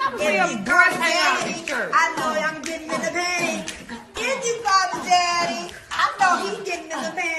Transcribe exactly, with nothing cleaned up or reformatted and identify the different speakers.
Speaker 1: see a breast hanging out of his shirt.
Speaker 2: I know I'm getting in the pain. If you Father Daddy, I know he's getting in the pain.